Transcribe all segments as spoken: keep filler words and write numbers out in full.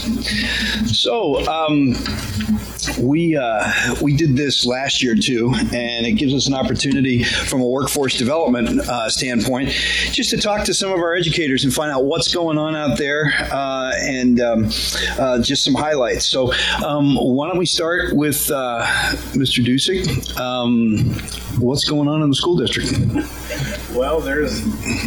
So, um, we uh, we did this last year too, and it gives us an opportunity from a workforce development uh, standpoint just to talk to some of our educators and find out what's going on out there uh, and um, uh, just some highlights. So, um, why don't we start with uh, Mister Dusek? Um, what's going on in the school district? Well, there's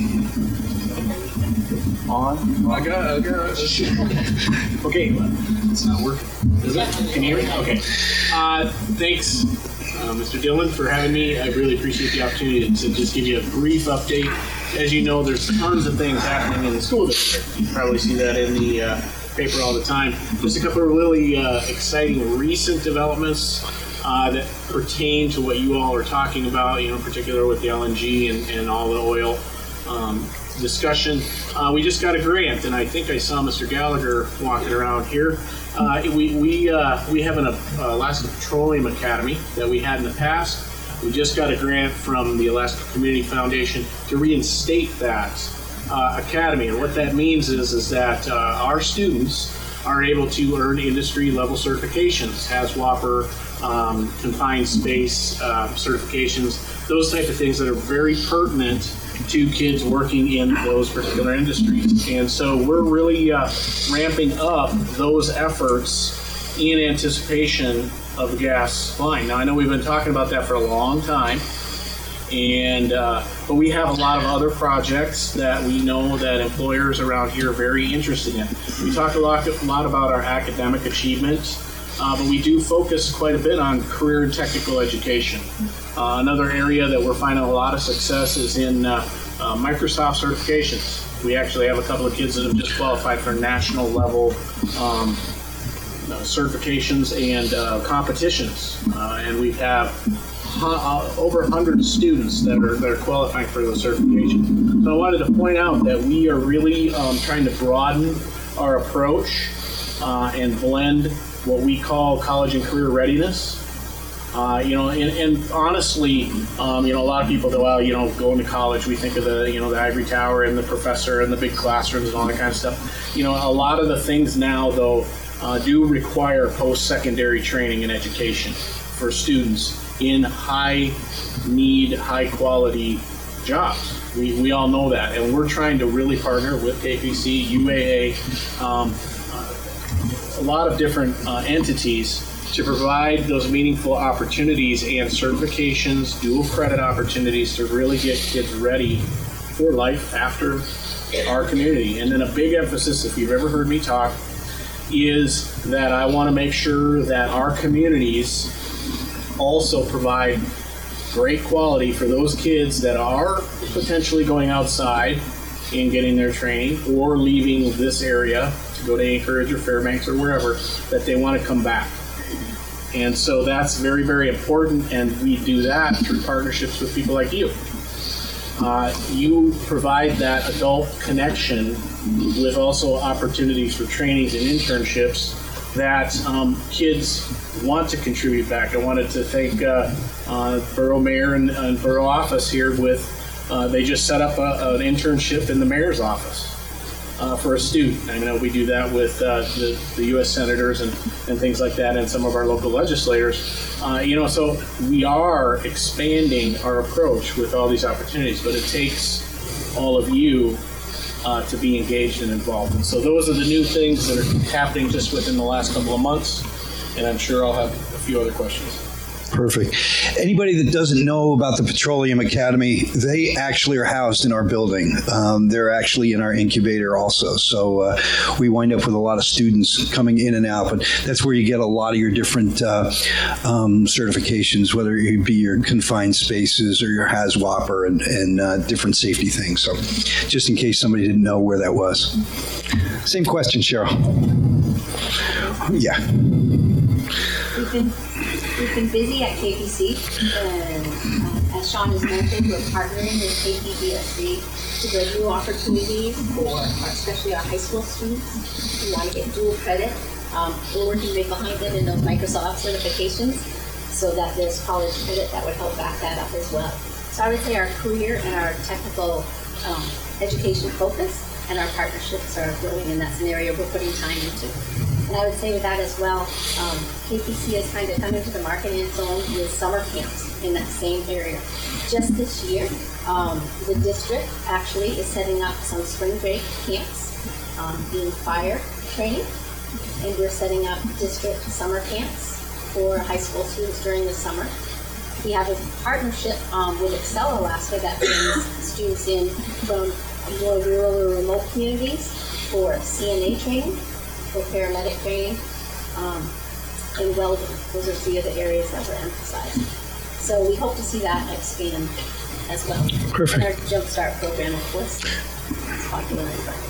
on. I got. I got. Okay, it's not working. Is it? Can you hear me? Okay. Uh, thanks, uh, Mister Dillon, for having me. I really appreciate the opportunity to just give you a brief update. As you know, there's tons of things happening in the school district. You probably see that in the uh, paper all the time. Just a couple of really uh, exciting recent developments uh, that pertain to what you all are talking about. You know, in particular with the L N G and, and all the oil um, discussion. Uh, we just got a grant, and I think I saw Mister Gallagher walking around here. Uh, we we uh, we have an uh, Alaska Petroleum Academy that we had in the past. We just got a grant from the Alaska Community Foundation to reinstate that uh, academy, and what that means is is that uh, our students are able to earn industry level certifications, HAZWOPER, um, confined space uh, certifications, those type of things that are very pertinent to kids working in those particular industries. And so we're really uh, ramping up those efforts in anticipation of the gas line. Now, I know we've been talking about that for a long time, and uh, but we have a lot of other projects that we know that employers around here are very interested in. We talk a lot, a lot about our academic achievement, uh, but we do focus quite a bit on career and technical education. Uh, another area that we're finding a lot of success is in uh, uh, Microsoft certifications. We actually have a couple of kids that have just qualified for national level um, uh, certifications and uh, competitions, uh, and we have uh, over one hundred students that are, that are qualifying for those certifications. So I wanted to point out that we are really um, trying to broaden our approach uh, and blend what we call college and career readiness. Uh, you know, and, and honestly, um, you know, a lot of people go, well, you know, going to college, we think of the, you know, the ivory tower and the professor and the big classrooms and all that kind of stuff. You know, a lot of the things now, though, uh, do require post-secondary training and education for students in high-need, high-quality jobs. We, we all know that, and we're trying to really partner with K P C, U A A, um, uh, a lot of different uh, entities to provide those meaningful opportunities and certifications, dual credit opportunities to really get kids ready for life after our community. And then a big emphasis, if you've ever heard me talk, is that I want to make sure that our communities also provide great quality for those kids that are potentially going outside and getting their training or leaving this area to go to Anchorage or Fairbanks or wherever, that they want to come back. And so that's very, very important, and we do that through partnerships with people like you. Uh, you provide that adult connection with also opportunities for trainings and internships that um, kids want to contribute back. I wanted to thank uh, uh, Borough Mayor and, and Borough Office here with, uh, they just set up a, an internship in the Mayor's office. Uh, for a student. I know we do that with uh, the, the U S senators and, and things like that, and some of our local legislators. Uh, you know, so we are expanding our approach with all these opportunities, but it takes all of you uh, to be engaged and involved. And so those are the new things that are happening just within the last couple of months, and I'm sure I'll have a few other questions. Perfect. Anybody that doesn't know about the Petroleum Academy, they actually are housed in our building. Um, they're actually in our incubator also. So uh, we wind up with a lot of students coming in and out, but that's where you get a lot of your different uh, um, certifications, whether it be your confined spaces or your HAZWOPER and, and uh, different safety things. So just in case somebody didn't know where that was. Same question, Cheryl. Yeah. We've been, we've been busy at K P C, and uh, as Sean has mentioned, we're partnering with K P B S C to bring new opportunities for our, especially our high school students who want to get dual credit. Um, we're working right behind them in those Microsoft certifications so that there's college credit that would help back that up as well. So I would say our career and our technical um, education focus and our partnerships are growing, and that's an area we're putting time into. And I would say with that as well, um, K P C has kind of come into the market in its own with summer camps in that same area. Just this year, um, the district actually is setting up some spring break camps um, in fire training, and we're setting up district summer camps for high school students during the summer. We have a partnership um, with Excel Alaska that brings students in from more rural or remote communities for C N A training, for paramedic training, um, and welding. Those are three of the areas that we're emphasizing. So we hope to see that expand as well. Perfect. And our Jumpstart program, of course, is popular in Berkeley.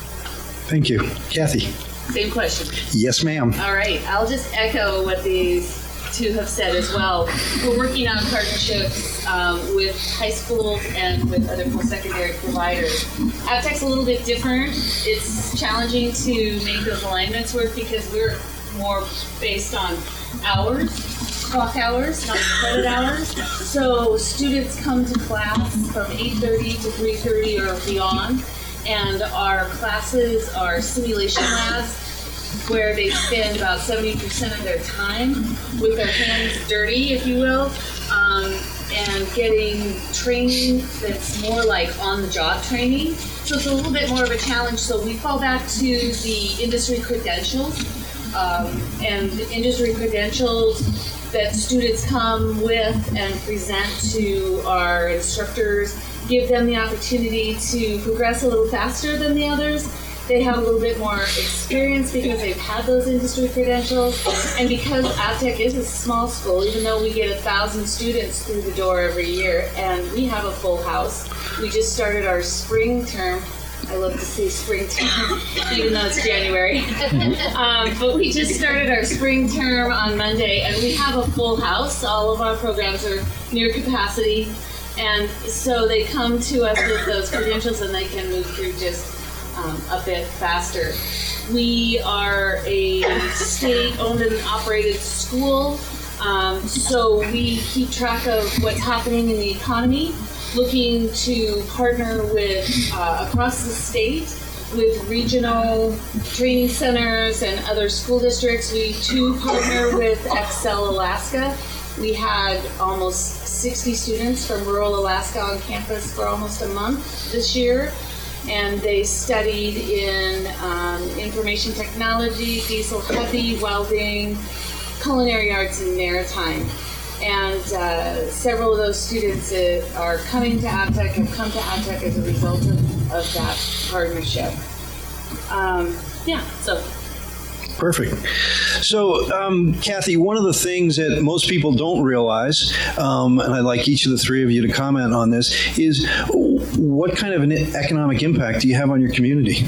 Thank you. Kathy? Same question. Yes, ma'am. All right, I'll just echo what these two have said as well. We're working on partnerships um, with high schools and with other post-secondary providers. AvTech's a little bit different. It's challenging to make those alignments work because we're more based on hours, clock hours, not credit hours. So students come to class from eight thirty to three thirty or beyond, and our classes are simulation labs where they spend about seventy percent of their time with their hands dirty, if you will, um, and getting training that's more like on-the-job training. So it's a little bit more of a challenge. So we fall back to the industry credentials, um, and industry credentials that students come with and present to our instructors, give them the opportunity to progress a little faster than the others. They have a little bit more experience because they've had those industry credentials, and because AvTech is a small school, even though we get a thousand students through the door every year, and we have a full house. We just started our spring term. I love to say spring term, even though it's January. um, but we just started our spring term on Monday, and we have a full house. All of our programs are near capacity, and so they come to us with those credentials, and they can move through just Um, a bit faster. We are a state-owned and operated school, um, so we keep track of what's happening in the economy, looking to partner with uh, across the state with regional training centers and other school districts. We too partner with Excel Alaska. We had almost sixty students from rural Alaska on campus for almost a month this year. And they studied in um, information technology, diesel heavy, welding, culinary arts, and maritime. And uh, several of those students uh, are coming to AvTech, have come to AvTech as a result of, of that partnership. Um, yeah, so. Perfect. So, um, Kathy, one of the things that most people don't realize, um, and I'd like each of the three of you to comment on this, is what kind of an economic impact do you have on your community?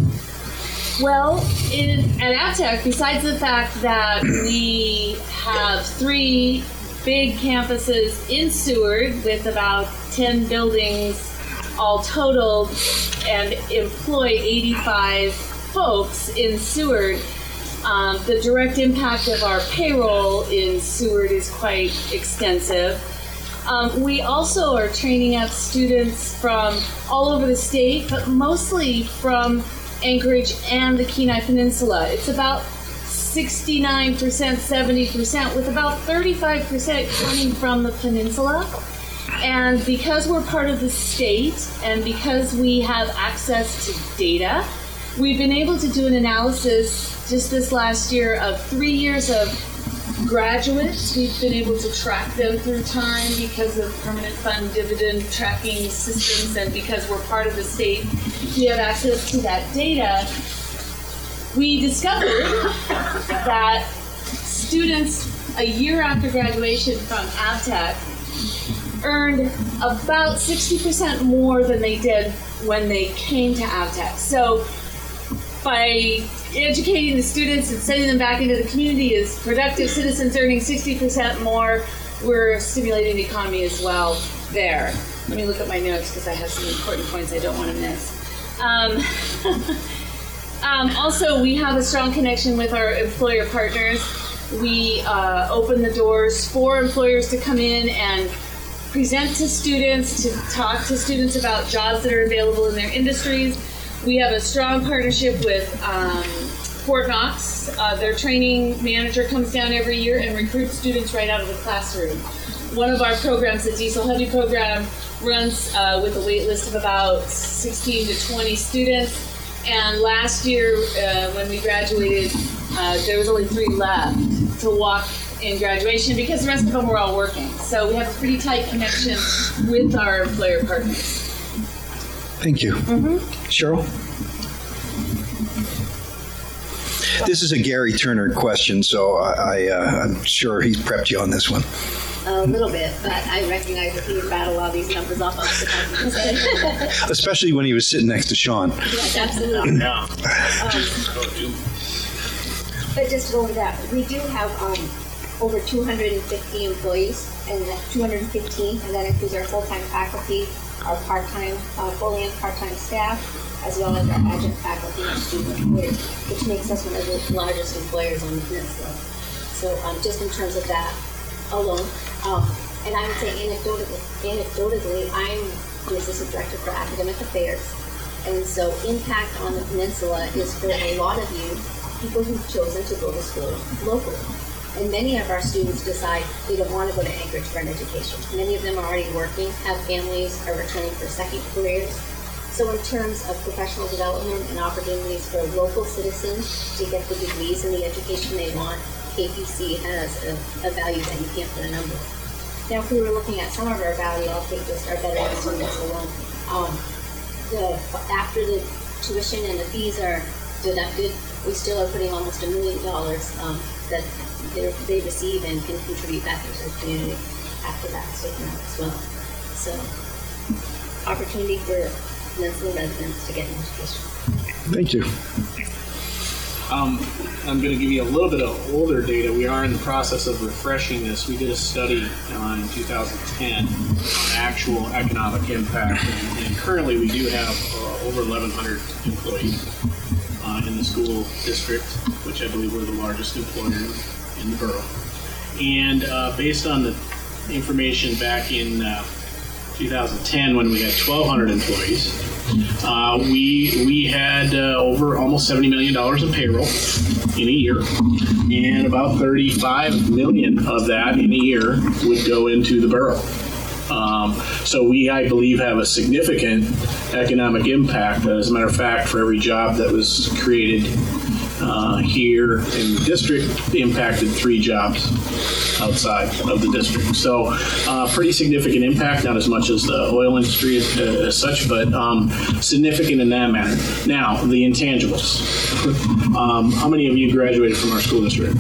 Well, in, at AvTech, besides the fact that we have three big campuses in Seward with about ten buildings all totaled and employ eighty-five folks in Seward, Um, the direct impact of our payroll in Seward is quite extensive. Um, we also are training up students from all over the state, but mostly from Anchorage and the Kenai Peninsula. It's about sixty-nine percent, seventy percent, with about thirty-five percent coming from the peninsula. And because we're part of the state and because we have access to data, we've been able to do an analysis just this last year of three years of graduates. We've been able to track them through time because of permanent fund dividend tracking systems, and because we're part of the state, we have access to that data. We discovered that students a year after graduation from AvTech earned about sixty percent more than they did when they came to AvTech. So by educating the students and sending them back into the community as productive citizens earning sixty percent more, we're stimulating the economy as well there. Let me look at my notes because I have some important points I don't want to miss. Um, um, also, we have a strong connection with our employer partners. We uh, open the doors for employers to come in and present to students, to talk to students about jobs that are available in their industries. We have a strong partnership with um, Fort Knox. Uh, their training manager comes down every year and recruits students right out of the classroom. One of our programs, the Diesel Heavy program, runs uh, with a wait list of about sixteen to twenty students. And last year, uh, when we graduated, uh, there was only three left to walk in graduation because the rest of them were all working. So we have a pretty tight connection with our employer partners. Thank you. Mm-hmm. Cheryl? This is a Gary Turner question, so I, I, uh, I'm sure he's prepped you on this one. A little bit, but I recognize that he would battle a lot of these numbers off off the top of his head. Especially when he was sitting next to Sean. Yes, absolutely. Yeah. Um, but just to go over that, we do have um, over two hundred fifty employees, and that two hundred fifteen, and that includes our full-time faculty, our part-time, uh, fully and part-time staff, as well as our adjunct faculty and student employers, which makes us one of the largest employers on the peninsula. So um, just in terms of that alone, um, and I would say anecdotally, anecdotally, I'm the assistant director for academic affairs, and so impact on the peninsula is for a lot of you, people who've chosen to go to school locally. And many of our students decide they don't want to go to Anchorage for an education. Many of them are already working, have families, are returning for second careers. So in terms of professional development and opportunities for local citizens to get the degrees and the education they want, K P C has a, a value that you can't put a number on. Now, if we were looking at some of our value, I'll take just our veteran students alone. Um, the, after the tuition and the fees are deducted, we still are putting almost a million dollars um, that they, they receive and can contribute back into the community after that taken out as well. So, opportunity for Peninsula residents to get an education. Thank you. Um, I'm going to give you a little bit of older data. We are in the process of refreshing this. We did a study uh, in two thousand ten on actual economic impact, and, and currently we do have uh, over eleven hundred employees uh, in the school district, which I believe we're the largest employer in the borough. And uh, based on the information back in uh, two thousand ten, when we had twelve hundred employees, uh, we we had uh, over almost seventy million dollars in payroll in a year, and about thirty-five million dollars of that in a year would go into the borough. Um, so we, I believe, have a significant economic impact. As a matter of fact, for every job that was created uh, here in the district, impacted three jobs outside of the district. So uh, pretty significant impact, not as much as the oil industry as, uh, as such, but um, significant in that manner. Now, the intangibles. um, how many of you graduated from our school district?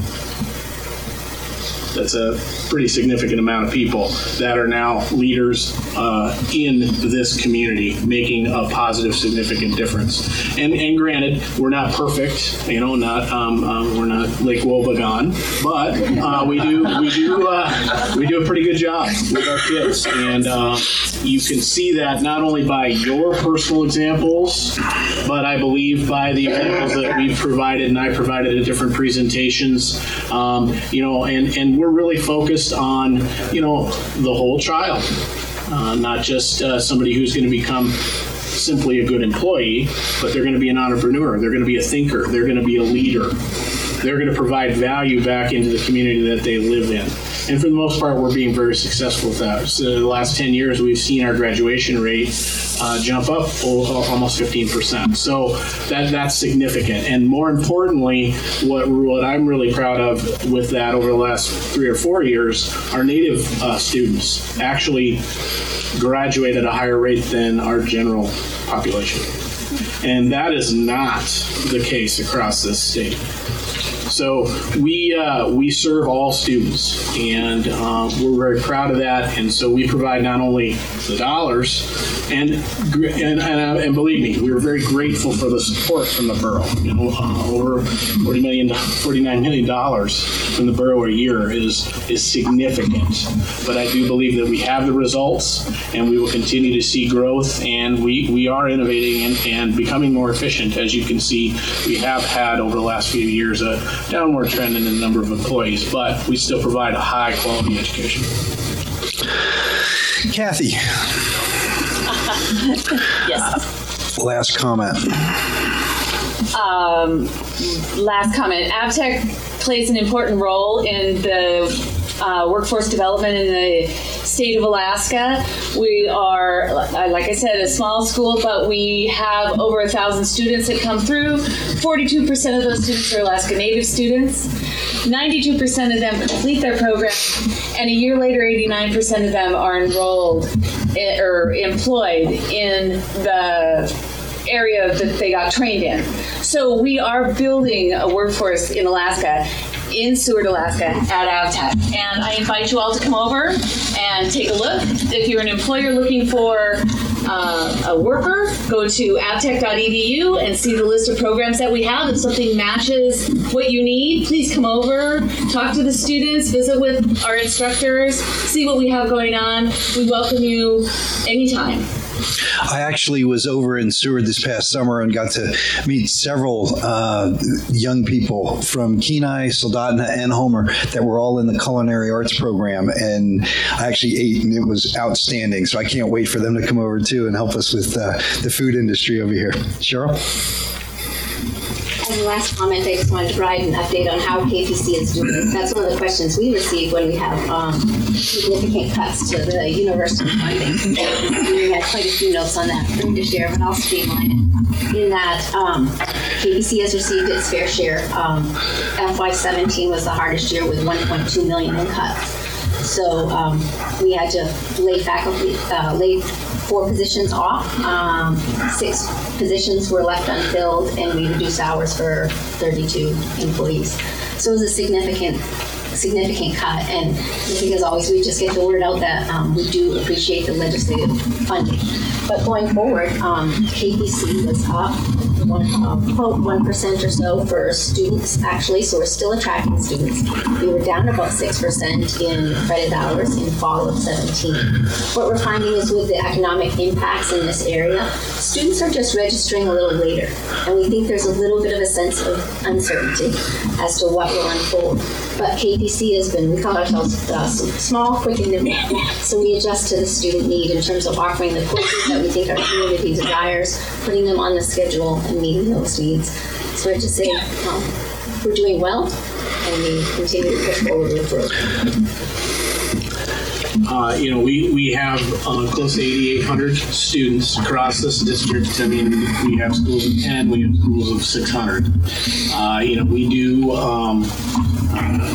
That's a pretty significant amount of people that are now leaders uh, in this community, making a positive, significant difference. And, and granted, we're not perfect, you know, not um, um, we're not Lake Wobegon, but uh, we do we do uh, we do a pretty good job with our kids, and uh, you can see that not only by your personal examples, but I believe by the examples that we've provided and I provided at different presentations. Um, you know, and and we're really focused on, you know, the whole child, uh, not just uh, somebody who's going to become simply a good employee, but they're going to be an entrepreneur, they're going to be a thinker, they're going to be a leader, they're going to provide value back into the community that they live in. And for the most part, we're being very successful with that. So the last ten years, we've seen our graduation rate uh, jump up almost fifteen percent. So that that's significant. And more importantly, what, what I'm really proud of with that over the last three or four years, our native uh, students actually graduate at a higher rate than our general population. And that is not the case across this state. So we uh, we serve all students, and uh, we're very proud of that. And so we provide not only the dollars, and and and, and believe me, we were very grateful for the support from the borough. You know, uh, over forty million, forty-nine million dollars from the borough a year is is significant. But I do believe that we have the results, and we will continue to see growth. And we we are innovating and, and becoming more efficient. As you can see, we have had over the last few years a downward trend in the number of employees, but we still provide a high quality education. Kathy. Yes. Last comment. um, last comment. AvTech plays an important role in the uh, workforce development in the state of Alaska. We are, like I said, a small school, but we have over a thousand students that come through. forty-two percent of those students are Alaska Native students. ninety-two percent of them complete their program, and a year later, eighty-nine percent of them are enrolled in, or employed in the area that they got trained in. So we are building a workforce in Alaska, in Seward, Alaska, at AvTech. And I invite you all to come over and take a look. If you're an employer looking for uh, a worker, go to avtech dot e d u and see the list of programs that we have. If something matches what you need, please come over, talk to the students, visit with our instructors, see what we have going on. We welcome you anytime. I actually was over in Seward this past summer and got to meet several uh, young people from Kenai, Soldotna, and Homer that were all in the culinary arts program. And I actually ate, and it was outstanding. So I can't wait for them to come over too and help us with uh, the food industry over here. Cheryl? As a last comment, I just wanted to provide an update on how K P C is doing. That's one of the questions we receive when we have um, significant cuts to the university funding. We had quite a few notes on that for me to share, but I'll streamline it. In that, um, K P C has received its fair share. Um, F Y seventeen was the hardest year with one point two million in cuts. So um, we had to lay faculty, uh, lay four positions off. Um, six positions were left unfilled, and we reduced hours for thirty-two employees. So it was a significant, significant cut. And I think, as always, we just get the word out that um, we do appreciate the legislative funding. But going forward, um, K P C was up one, uh, quote, one percent or so for students, actually, so we're still attracting students. We were down about six percent in credit hours in fall of seventeen. What we're finding is with the economic impacts in this area, students are just registering a little later, and we think there's a little bit of a sense of uncertainty as to what will unfold. But K P C has been, we call ourselves uh, small, quick, and nimble. So we adjust to the student need in terms of offering the courses that we think our community desires, putting them on the schedule, and meeting those needs. So I just say um, we're doing well, and we continue to push forward with growth. Uh, you know, we, we have uh, close to eighty-eight hundred students across this district. I mean, we have schools of ten, we have schools of six hundred. Uh, you know, we do, um, uh,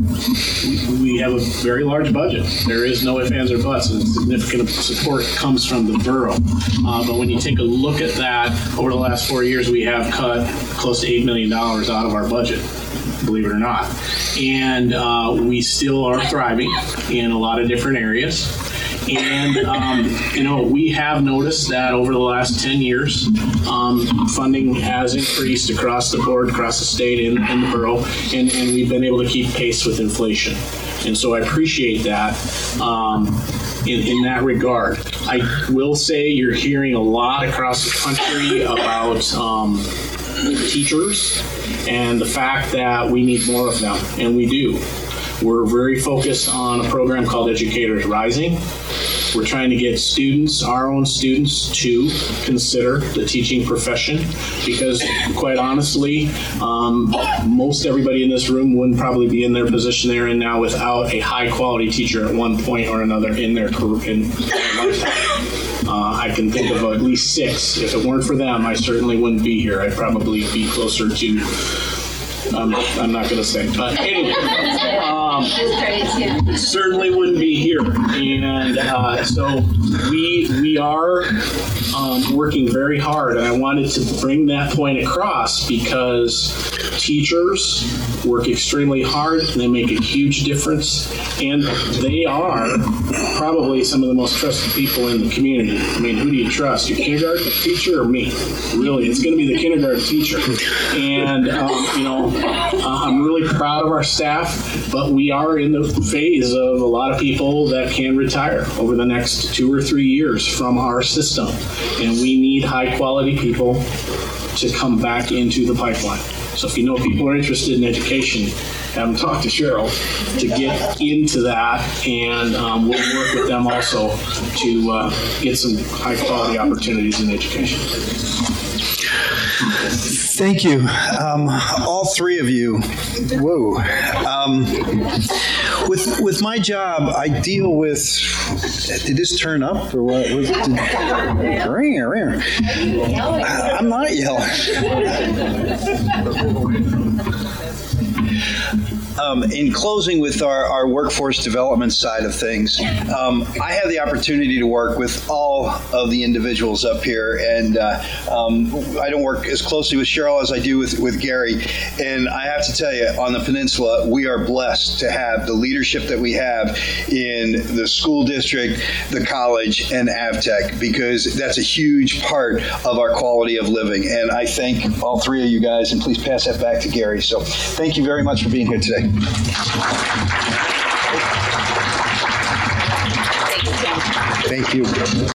we, we have a very large budget. There is no ifs, ands, or buts, and significant support comes from the borough. Uh, but when you take a look at that, over the last four years, we have cut close to eight million dollars out of our budget, believe it or not. And uh, we still are thriving in a lot of different areas. And, um, you know, we have noticed that over the last ten years, um, funding has increased across the board, across the state and, and the borough, and, and we've been able to keep pace with inflation. And so I appreciate that um, in, in that regard. I will say you're hearing a lot across the country about um, teachers and the fact that we need more of them, and we do. We're very focused on a program called Educators Rising. We're trying to get students, our own students, to consider the teaching profession because, quite honestly, um, most everybody in this room wouldn't probably be in their position they're in now without a high-quality teacher at one point or another in their career, in their lifetime. Uh, I can think of at least six. If it weren't for them, I certainly wouldn't be here. I'd probably be closer to, um, I'm not going to say, but anyway, um, certainly wouldn't be here. And uh, so we we are um, working very hard, and I wanted to bring that point across because teachers work extremely hard, and they make a huge difference, and they are probably some of the most trusted people in the community. I mean, who do you trust, your kindergarten teacher or me? Really, it's going to be the kindergarten teacher. And, um, you know, uh, I'm really proud of our staff, but we are in the phase of a lot of people that can retire over the next two or three years from our system, and we need high-quality people to come back into the pipeline. So if you know people are interested in education, have them talk to Cheryl to get into that, and um, we'll work with them also to uh, get some high-quality opportunities in education. Thank you. Um, all three of you. Whoa. Um, with with my job, I deal with. Did this turn up or what? Was it, did, ring, ring. I'm not yelling. Um, in closing with our, our workforce development side of things, um, I have the opportunity to work with all of the individuals up here, and uh, um, I don't work as closely with Cheryl as I do with, with Gary, and I have to tell you, on the peninsula, we are blessed to have the leadership that we have in the school district, the college, and AvTech, because that's a huge part of our quality of living, and I thank all three of you guys, and please pass that back to Gary. So thank you very much for being here today. Thank you, Tim. Thank you.